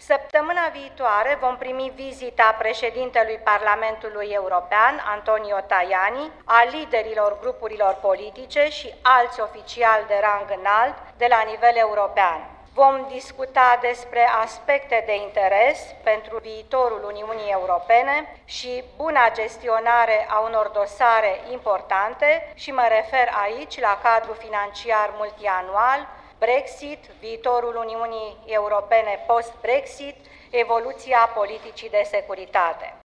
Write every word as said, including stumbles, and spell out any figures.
Săptămâna viitoare vom primi vizita președintelui Parlamentului European, Antonio Tajani, a liderilor grupurilor politice și alți oficiali de rang înalt de la nivel european. Vom discuta despre aspecte de interes pentru viitorul Uniunii Europene și buna gestionare a unor dosare importante și mă refer aici la cadrul financiar multianual, Brexit, viitorul Uniunii Europene post-Brexit, evoluția politicii de securitate.